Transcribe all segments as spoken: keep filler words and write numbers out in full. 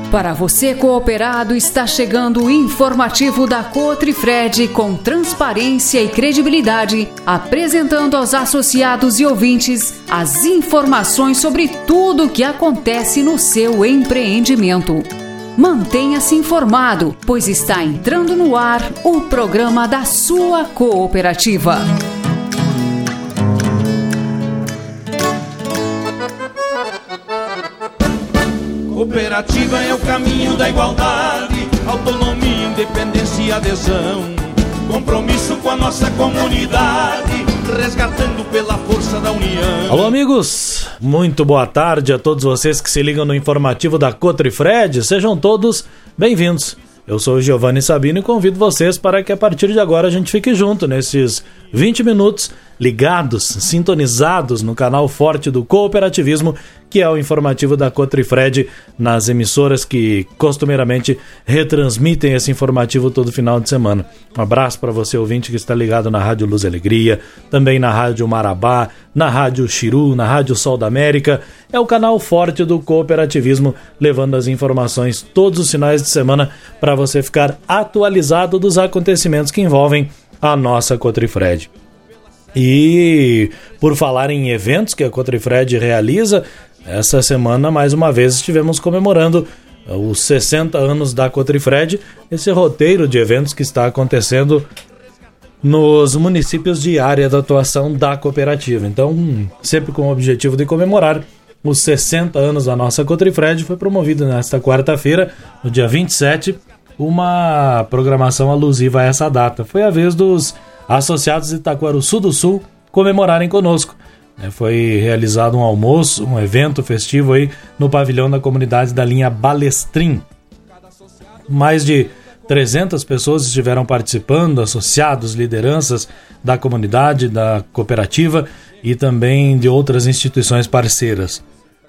Para você cooperado, está chegando o informativo da Cotrifred com transparência e credibilidade, apresentando aos associados e ouvintes as informações sobre tudo o que acontece no seu empreendimento. Mantenha-se informado, pois está entrando no ar o programa da sua cooperativa. Cooperativa é o caminho da igualdade, autonomia, independência e adesão. Compromisso com a nossa comunidade, resgatando pela força da união. Alô, amigos, muito boa tarde a todos vocês que se ligam no informativo da Cotrifred. Sejam todos bem-vindos. Eu sou o Giovanni Sabino e convido vocês para que a partir de agora a gente fique junto nesses vinte minutos ligados, sintonizados no canal forte do cooperativismo, que é o informativo da Cotrifred, nas emissoras que costumeiramente retransmitem esse informativo todo final de semana. Um abraço para você, ouvinte, que está ligado na Rádio Luz e Alegria, também na Rádio Marabá, na Rádio Xiru, na Rádio Sol da América. É o canal forte do cooperativismo, levando as informações todos os finais de semana para você ficar atualizado dos acontecimentos que envolvem a nossa Cotrifred. E por falar em eventos que a Cotrifred realiza, essa semana mais uma vez estivemos comemorando os sessenta anos da Cotrifred, esse roteiro de eventos que está acontecendo nos municípios de área da atuação da cooperativa. Então, sempre com o objetivo de comemorar os sessenta anos da nossa Cotrifred, foi promovido nesta quarta-feira, no dia vinte e sete, uma programação alusiva a essa data. Foi a vez dos associados de Itaquaruçu do Sul comemorarem conosco. Foi realizado um almoço, um evento festivo aí no pavilhão da comunidade da linha Balestrin. Mais de trezentas pessoas estiveram participando, associados, lideranças da comunidade, da cooperativa e também de outras instituições parceiras.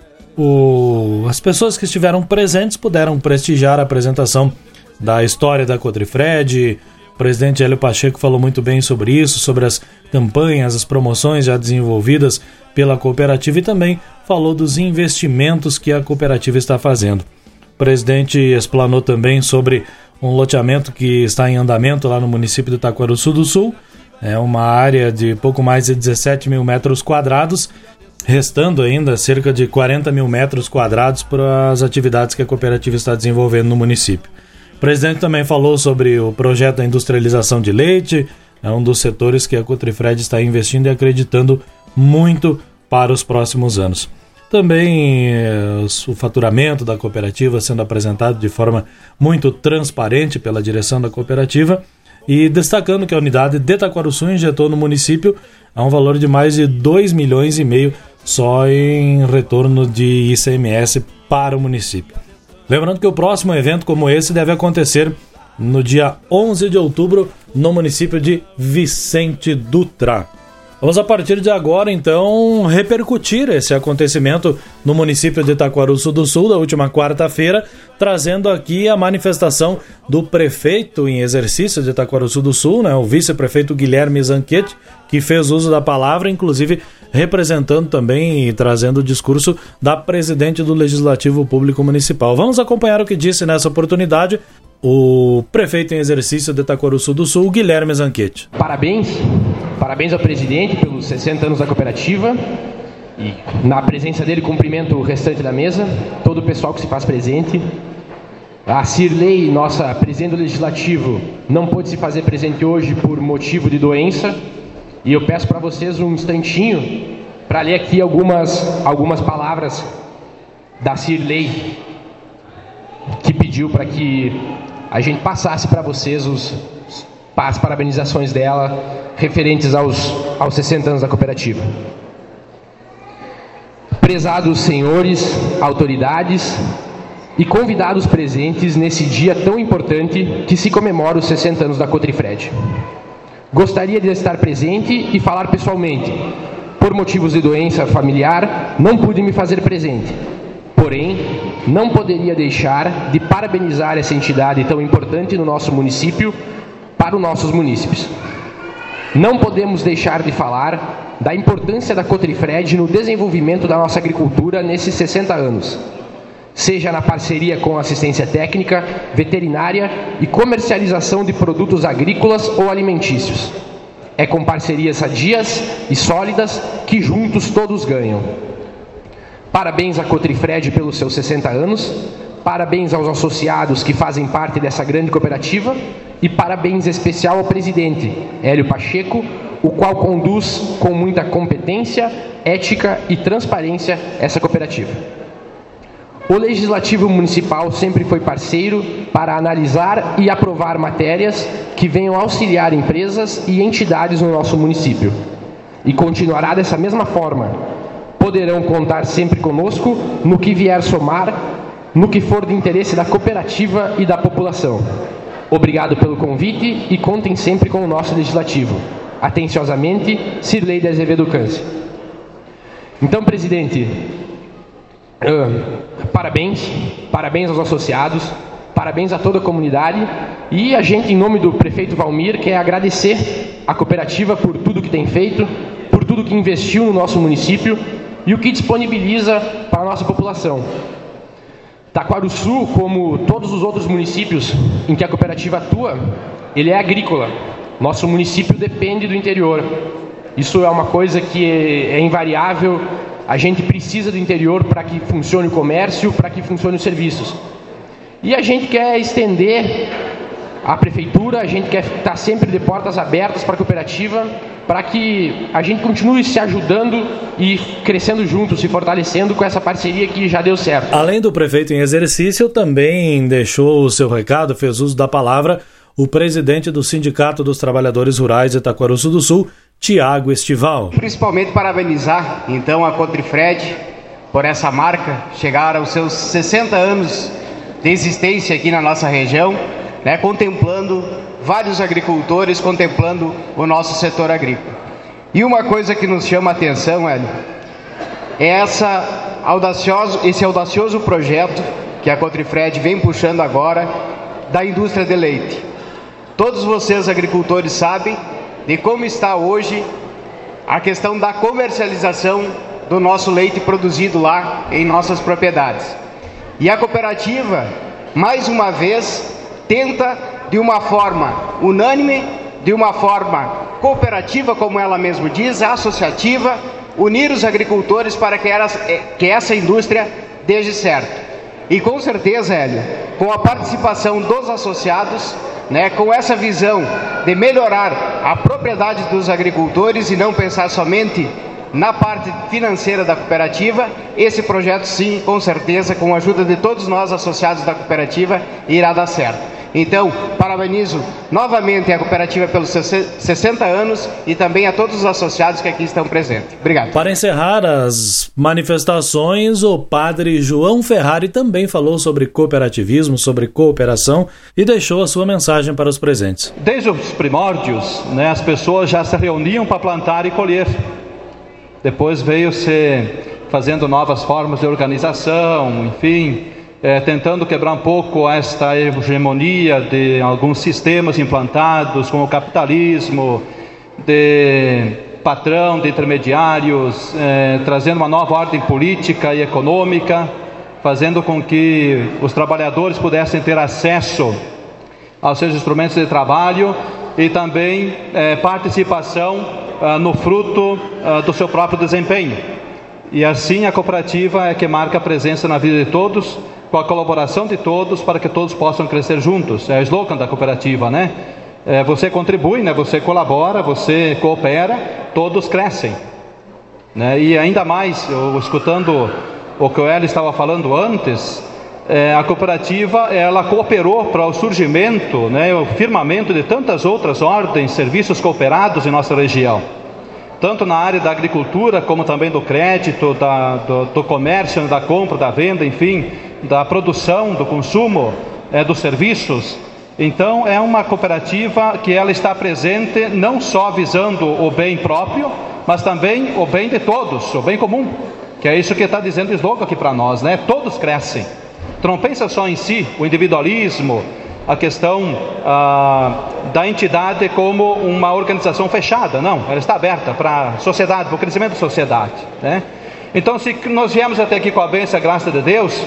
O... As pessoas que estiveram presentes puderam prestigiar a apresentação da história da Cotrifred. O presidente Hélio Pacheco falou muito bem sobre isso, sobre as campanhas, as promoções já desenvolvidas pela cooperativa e também falou dos investimentos que a cooperativa está fazendo. O presidente explanou também sobre um loteamento que está em andamento lá no município de Itaquaruçu do Sul. É uma área de pouco mais de dezessete mil metros quadrados, restando ainda cerca de quarenta mil metros quadrados para as atividades que a cooperativa está desenvolvendo no município. O presidente também falou sobre o projeto da industrialização de leite, é um dos setores que a Cotrifred está investindo e acreditando muito para os próximos anos. Também eh, o faturamento da cooperativa sendo apresentado de forma muito transparente pela direção da cooperativa e destacando que a unidade de Itaquaruçu injetou no município a um valor de mais de dois milhões e meio só em retorno de I C M S para o município. Lembrando que o próximo evento como esse deve acontecer no dia onze de outubro no município de Vicente Dutra. Vamos a partir de agora então repercutir esse acontecimento no município de Itaquaruçu do Sul da última quarta-feira, trazendo aqui a manifestação do prefeito em exercício de Itaquaruçu do Sul, né, o vice-prefeito Guilherme Zanquete, que fez uso da palavra, inclusive representando também e trazendo o discurso da presidente do Legislativo Público Municipal. Vamos acompanhar o que disse nessa oportunidade o prefeito em exercício de Itaquaruçu do Sul, Guilherme Zanquete. Parabéns, parabéns ao presidente pelos sessenta anos da cooperativa e na presença dele cumprimento o restante da mesa, todo o pessoal que se faz presente. A Cirlei, nossa presidente do Legislativo, não pôde se fazer presente hoje por motivo de doença e eu peço para vocês um instantinho para ler aqui algumas, algumas palavras da Cirlei, que pediu para que a gente passasse para vocês os, as parabenizações dela referentes aos, aos sessenta anos da cooperativa. Prezados senhores, autoridades e convidados presentes nesse dia tão importante que se comemora os sessenta anos da Cotrifred. Gostaria de estar presente e falar pessoalmente. Por motivos de doença familiar, não pude me fazer presente. Porém, não poderia deixar de parabenizar essa entidade tão importante no nosso município para os nossos munícipes. Não podemos deixar de falar da importância da Cotrifred no desenvolvimento da nossa agricultura nesses sessenta anos. seja na parceria com assistência técnica, veterinária e comercialização de produtos agrícolas ou alimentícios. É com parcerias sadias e sólidas que juntos todos ganham. Parabéns à Cotrifred pelos seus sessenta anos, parabéns aos associados que fazem parte dessa grande cooperativa e parabéns especial ao presidente, Hélio Pacheco, o qual conduz com muita competência, ética e transparência essa cooperativa. O Legislativo Municipal sempre foi parceiro para analisar e aprovar matérias que venham auxiliar empresas e entidades no nosso município. E continuará dessa mesma forma. Poderão contar sempre conosco no que vier somar, no que for de interesse da cooperativa e da população. Obrigado pelo convite e contem sempre com o nosso Legislativo. Atenciosamente, Cirlei de Azevedo Câncer. Então, presidente, uh, parabéns, parabéns aos associados, parabéns a toda a comunidade e a gente, em nome do prefeito Valmir, quer agradecer a cooperativa por tudo que tem feito, por tudo que investiu no nosso município e o que disponibiliza para a nossa população. Taquarussu, como todos os outros municípios em que a cooperativa atua, ele é agrícola. Nosso município depende do interior. Isso é uma coisa que é, é invariável. A gente precisa do interior para que funcione o comércio, para que funcione os serviços. E a gente quer estender a prefeitura, a gente quer estar sempre de portas abertas para a cooperativa, para que a gente continue se ajudando e crescendo juntos, se fortalecendo com essa parceria que já deu certo. Além do prefeito em exercício, também deixou o seu recado, fez uso da palavra, o presidente do Sindicato dos Trabalhadores Rurais de Taquarussu do Sul, Tiago Estival. Principalmente parabenizar, então, a Cotrifred por essa marca, chegar aos seus sessenta anos de existência aqui na nossa região, né, contemplando vários agricultores, contemplando o nosso setor agrícola. E uma coisa que nos chama a atenção, Hélio, é essa audacioso, esse audacioso projeto que a Cotrifred vem puxando agora da indústria de leite. Todos vocês, agricultores, sabem de como está hoje a questão da comercialização do nosso leite produzido lá em nossas propriedades. E a cooperativa, mais uma vez, tenta, de uma forma unânime, de uma forma cooperativa, como ela mesmo diz, associativa, unir os agricultores para que, elas, que essa indústria dê certo. E com certeza, Hélio, com a participação dos associados, né, com essa visão de melhorar a propriedade dos agricultores e não pensar somente na parte financeira da cooperativa, esse projeto sim, com certeza, com a ajuda de todos nós associados da cooperativa, irá dar certo. Então, parabenizo novamente a cooperativa pelos sessenta anos e também a todos os associados que aqui estão presentes. Obrigado. Para encerrar as manifestações, o padre João Ferrari também falou sobre cooperativismo, sobre cooperação e deixou a sua mensagem para os presentes. Desde os primórdios, né, as pessoas já se reuniam para plantar e colher. Depois veio se fazendo novas formas de organização, enfim, é, tentando quebrar um pouco esta hegemonia de alguns sistemas implantados, como o capitalismo, de patrão, de intermediários, é, trazendo uma nova ordem política e econômica, fazendo com que os trabalhadores pudessem ter acesso aos seus instrumentos de trabalho e também é, participação Uh, no fruto uh, do seu próprio desempenho. E assim a cooperativa é que marca a presença na vida de todos, com a colaboração de todos, para que todos possam crescer juntos. É o slogan da cooperativa, né? É, você contribui, né? Você colabora, você coopera, todos crescem, né? E ainda mais, eu, escutando o que o Hélio estava falando antes, é, a cooperativa, ela cooperou para o surgimento, né, o firmamento de tantas outras ordens, serviços cooperados em nossa região, tanto na área da agricultura, como também do crédito, da, do, do comércio, da compra, da venda, enfim, da produção, do consumo, é, dos serviços. Então é uma cooperativa que ela está presente não só visando o bem próprio, mas também o bem de todos, o bem comum, que é isso que está dizendo o slogan aqui para nós, né? Todos crescem. Então não pensa só em si, o individualismo, a questão ah, da entidade como uma organização fechada. Não, ela está aberta para a sociedade, para o crescimento da sociedade, né? Então, se nós viemos até aqui com a bênção e a graça de Deus,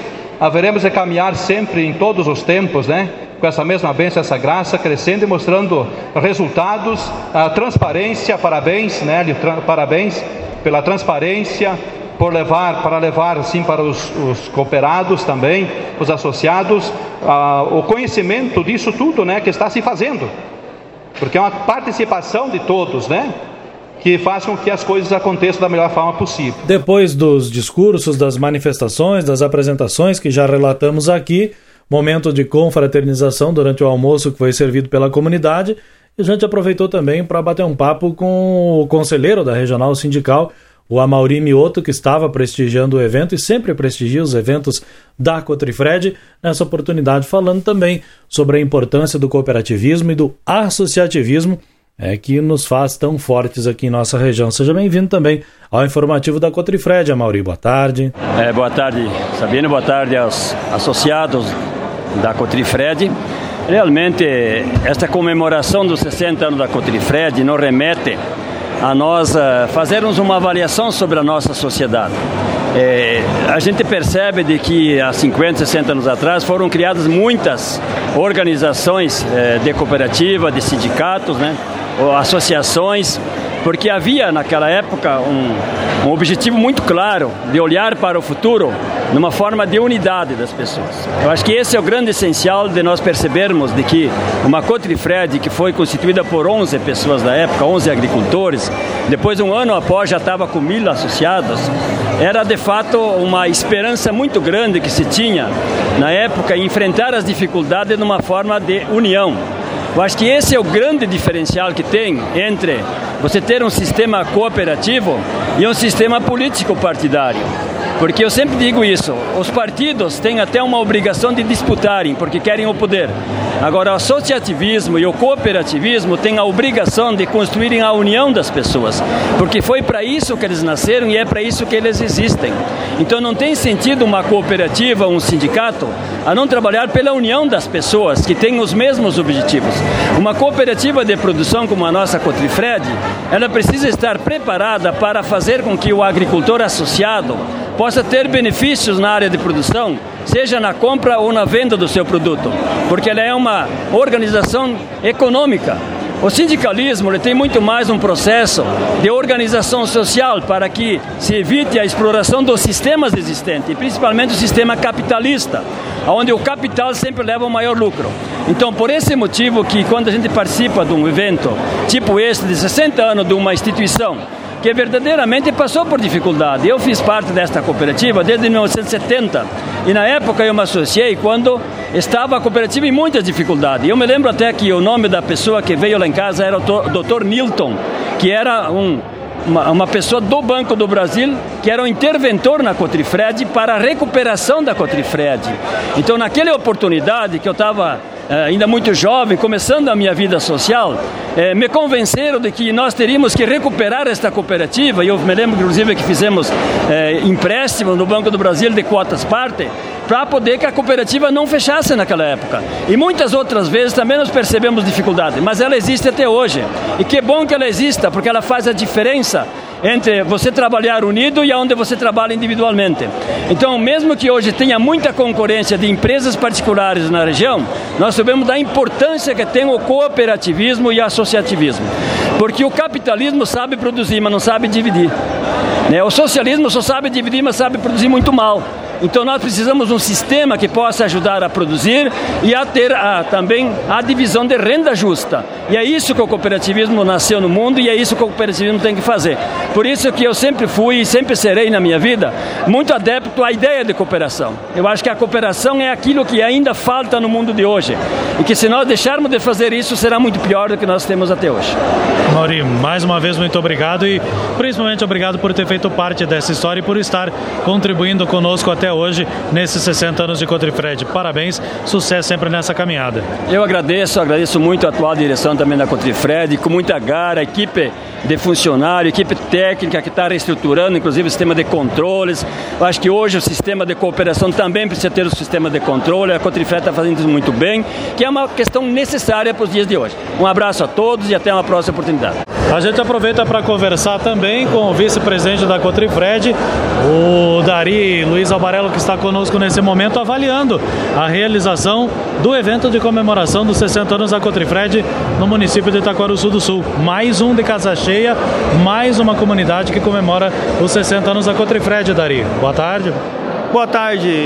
haveremos de caminhar sempre em todos os tempos, né? Com essa mesma bênção, essa graça, crescendo e mostrando resultados, a transparência, parabéns, né? Parabéns pela transparência, por levar, para levar assim para os, os cooperados também, os associados, ah, o conhecimento disso tudo, né? Que está se fazendo, porque é uma participação de todos, né? Que faz com que as coisas aconteçam da melhor forma possível. Depois dos discursos, das manifestações, das apresentações que já relatamos aqui, momento de confraternização durante o almoço que foi servido pela comunidade, e a gente aproveitou também para bater um papo com o conselheiro da Regional Sindical, o Amaury Mioto, que estava prestigiando o evento e sempre prestigia os eventos da Cotrifred, nessa oportunidade falando também sobre a importância do cooperativismo e do associativismo, é que nos faz tão fortes aqui em nossa região. Seja bem-vindo também ao informativo da Cotrifred, Amaury. Boa tarde. É, boa tarde, Sabino. Boa tarde aos associados da Cotrifred. Realmente, esta comemoração dos sessenta anos da Cotrifred nos remete a nós uh, fazermos uma avaliação sobre a nossa sociedade. É, a gente percebe de que há cinquenta, sessenta anos atrás foram criadas muitas organizações é, de cooperativa, de sindicatos, né, ou associações, porque havia naquela época um, um objetivo muito claro de olhar para o futuro numa forma de unidade das pessoas. Eu acho que esse é o grande essencial de nós percebermos de que uma Cotrifred, que foi constituída por onze pessoas da época, onze agricultores, depois um ano após já estava com mil associados, era de fato uma esperança muito grande que se tinha na época em enfrentar as dificuldades numa forma de união. Eu acho que esse é o grande diferencial que tem entre você ter um sistema cooperativo e um sistema político partidário. Porque eu sempre digo isso, os partidos têm até uma obrigação de disputarem, porque querem o poder. Agora, o associativismo e o cooperativismo têm a obrigação de construírem a união das pessoas, porque foi para isso que eles nasceram e é para isso que eles existem. Então não tem sentido uma cooperativa, um sindicato, a não trabalhar pela união das pessoas que têm os mesmos objetivos. Uma cooperativa de produção como a nossa Cotrifred, ela precisa estar preparada para fazer com que o agricultor associado possa ter benefícios na área de produção, seja na compra ou na venda do seu produto, porque ela é uma organização econômica. O sindicalismo ele tem muito mais um processo de organização social para que se evite a exploração dos sistemas existentes, e principalmente o sistema capitalista, onde o capital sempre leva o maior lucro. Então, por esse motivo que quando a gente participa de um evento tipo esse, de sessenta anos de uma instituição, que verdadeiramente passou por dificuldade. Eu fiz parte desta cooperativa desde mil novecentos e setenta e na época eu me associei quando estava a cooperativa em muitas dificuldades. Eu me lembro até que o nome da pessoa que veio lá em casa era o doutor Nilton, que era um, uma, uma pessoa do Banco do Brasil, que era um interventor na Cotrifred para a recuperação da Cotrifred. Então, naquela oportunidade que eu estava ainda muito jovem, começando a minha vida social, eh, me convenceram de que nós teríamos que recuperar esta cooperativa, e eu me lembro inclusive que fizemos eh, empréstimo no Banco do Brasil de quotas parte, para poder que a cooperativa não fechasse naquela época. E muitas outras vezes também nós percebemos dificuldade, mas ela existe até hoje. E que bom que ela exista, porque ela faz a diferença entre você trabalhar unido e onde você trabalha individualmente. Então, mesmo que hoje tenha muita concorrência de empresas particulares na região, nós sabemos da importância que tem o cooperativismo e o associativismo. Porque o capitalismo sabe produzir, mas não sabe dividir. O socialismo só sabe dividir, mas sabe produzir muito mal. Então nós precisamos de um sistema que possa ajudar a produzir e a ter a, também a divisão de renda justa. E é isso que o cooperativismo nasceu no mundo e é isso que o cooperativismo tem que fazer. Por isso que eu sempre fui e sempre serei na minha vida muito adepto à ideia de cooperação. Eu acho que a cooperação é aquilo que ainda falta no mundo de hoje. E que se nós deixarmos de fazer isso, será muito pior do que nós temos até hoje. Amaury, mais uma vez muito obrigado e principalmente obrigado por ter feito parte dessa história e por estar contribuindo conosco até hoje nesses sessenta anos de Cotrifred. Parabéns, sucesso sempre nessa caminhada. Eu agradeço, agradeço muito a atual direção também da Cotrifred, com muita garra, a equipe de funcionário, equipe técnica que está reestruturando, inclusive o sistema de controles. Eu acho que hoje o sistema de cooperação também precisa ter o sistema de controle, a Cotrifred está fazendo isso muito bem, que é uma questão necessária para os dias de hoje. Um abraço a todos e até uma próxima oportunidade. A gente aproveita para conversar também com o vice-presidente da Cotrifred, o Dari Luiz Albarello, que está conosco nesse momento, avaliando a realização do evento de comemoração dos sessenta anos da Cotrifred no município de Itaquaruçu do Sul. Mais um de casa cheia, mais uma comunidade que comemora os sessenta anos da Cotrifred, Dari. Boa tarde. Boa tarde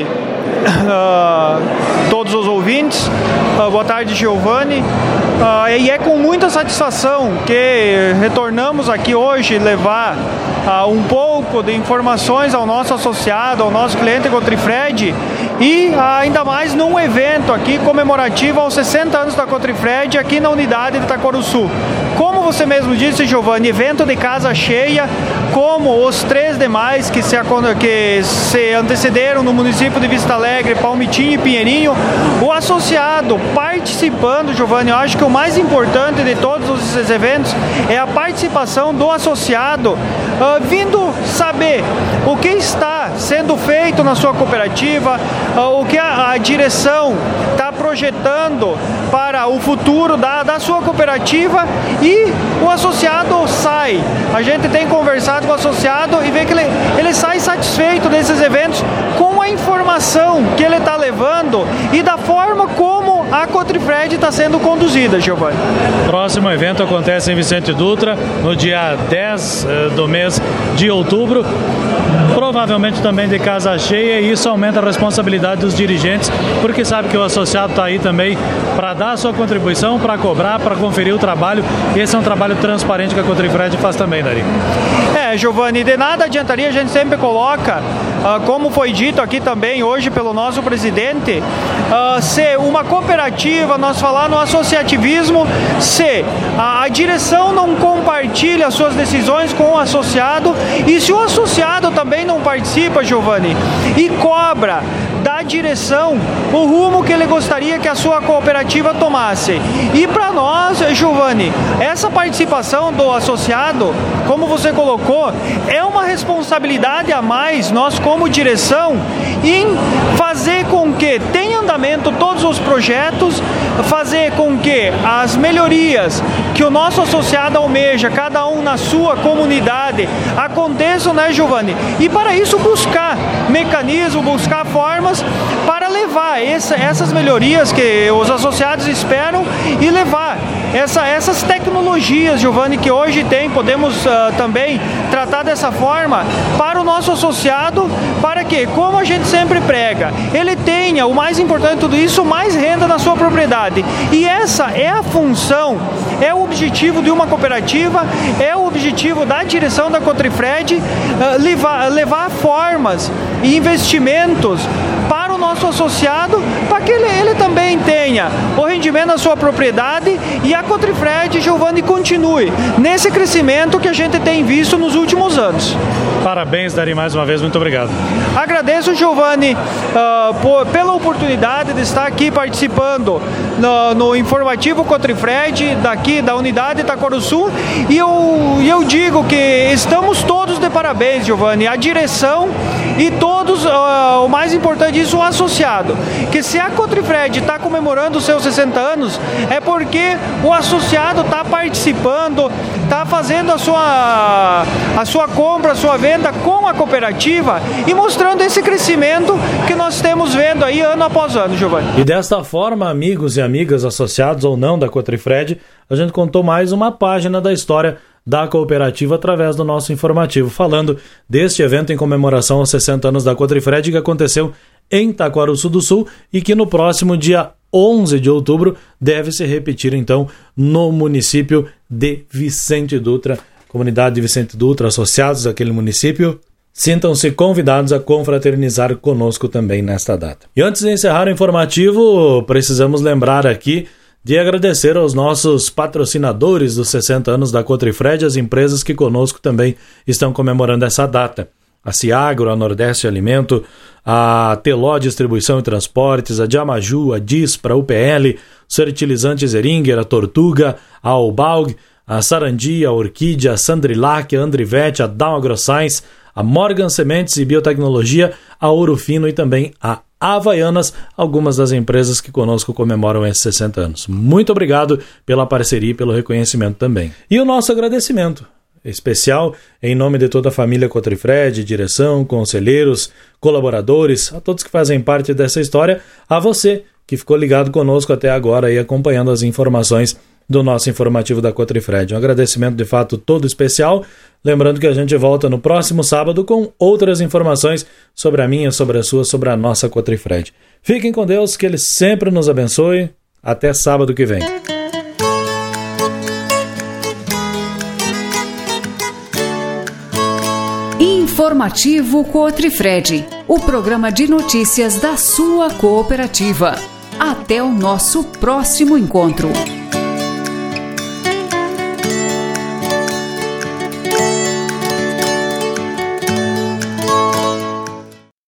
a uh, todos os ouvintes, uh, boa tarde, Giovanni. Uh, e é com muita satisfação que retornamos aqui hoje levar uh, um pouco de informações ao nosso associado, ao nosso cliente Cotrifred, e uh, ainda mais num evento aqui comemorativo aos sessenta anos da Cotrifred aqui na unidade de Itaquaruçu. Como você mesmo disse, Giovanni, evento de casa cheia, como os três demais que se, que se antecederam no município de Vista Alegre, Palmitim e Pinheirinho, o associado participando, Giovanni, eu acho que o mais importante de todos esses eventos é a participação do associado, uh, vindo saber o que está sendo feito na sua cooperativa, uh, o que a, a direção está projetando para o futuro da, da sua cooperativa, e o associado sai. A gente tem conversado com o associado e vê que ele, ele sai satisfeito desses eventos com a informação que ele está levando e da forma como a Cotrifred está sendo conduzida, Giovanni. Próximo evento acontece em Vicente Dutra, no dia dez eh, do mês de outubro. Provavelmente também de casa cheia, e isso aumenta a responsabilidade dos dirigentes, porque sabe que o associado está aí também para dar a sua contribuição, para cobrar, para conferir o trabalho. E esse é um trabalho transparente que a Cotrifred faz também, Dari. É, Giovanni, de nada adiantaria, a gente sempre coloca, uh, como foi dito aqui também hoje pelo nosso presidente, uh, ser uma cooperativa, nós falar no associativismo, se a, a direção não compartilha as suas decisões com o associado, e se o associado também não participa, Giovanni, e cobra da direção o rumo que ele gostaria que a sua cooperativa tomasse. E para nós, Giovanni, essa participação do associado, como você colocou, é uma responsabilidade a mais, nós como direção, em fazer com que tenha andamento todos os projetos, fazer com que as melhorias que o nosso associado almeja, cada um na sua comunidade, aconteçam, né, Giovanni? E para isso buscar mecanismos, buscar formas para levar essa, essas melhorias que os associados esperam, e levar essa, essas tecnologias, Giovanni, que hoje tem, podemos uh, também tratar dessa forma para o nosso associado, para que, como a gente sempre prega, ele tenha, o mais importante de tudo isso, mais renda na sua propriedade. E essa é a função, é o objetivo de uma cooperativa, é o objetivo da direção da Cotrifred, uh, levar, levar formas e investimentos para o nosso associado, para que ele, ele também tenha o rendimento da sua propriedade, e a Cotrifred, Giovanni, continue nesse crescimento que a gente tem visto nos últimos anos. Parabéns, Dari, mais uma vez, muito obrigado. Agradeço, Giovanni, uh, por, pela oportunidade de estar aqui participando no, no informativo Cotrifred, daqui da unidade Itaquaruçu, e eu, eu digo que estamos todos de parabéns, Giovanni, a direção e todos, uh, o mais importante disso, o associado, que se a Cotrifred está comemorando os seus sessenta anos, é porque o associado está participando, está fazendo a sua, a sua compra, a sua venda com a cooperativa, e mostrando esse crescimento que nós temos vendo aí ano após ano, Giovanni. E desta forma, amigos e amigas associados ou não da Cotrifred, a gente contou mais uma página da história da cooperativa através do nosso informativo, falando deste evento em comemoração aos sessenta anos da Cotrifred, que aconteceu em Itaquaruçu do Sul e que no próximo dia onze de outubro deve se repetir então no município de Vicente Dutra. Comunidade de Vicente Dutra, associados àquele município, sintam-se convidados a confraternizar conosco também nesta data. E antes de encerrar o informativo, precisamos lembrar aqui de agradecer aos nossos patrocinadores dos sessenta anos da Cotrifred, as empresas que conosco também estão comemorando essa data. A Ciagro, a Nordeste Alimento, a Teló Distribuição e Transportes, a Diamaju, a Dispra, a U P L, os fertilizantes Eringer, a Tortuga, a Albalg, a Sarandi, a Orquídea, a Sandrilac, a Andrivete, a Down AgroScience, a Morgan Sementes e Biotecnologia, a Ouro Fino e também a Havaianas, algumas das empresas que conosco comemoram esses sessenta anos. Muito obrigado pela parceria e pelo reconhecimento também. E o nosso agradecimento especial em nome de toda a família Cotrifred, direção, conselheiros, colaboradores, a todos que fazem parte dessa história, a você que ficou ligado conosco até agora e acompanhando as informações do nosso informativo da Cotrifred. Um agradecimento de fato todo especial, lembrando que a gente volta no próximo sábado com outras informações sobre a minha, sobre a sua, sobre a nossa Cotrifred. Fiquem com Deus, que Ele sempre nos abençoe. Até sábado que vem. Informativo Cotrifred, o programa de notícias da sua cooperativa. Até o nosso próximo encontro.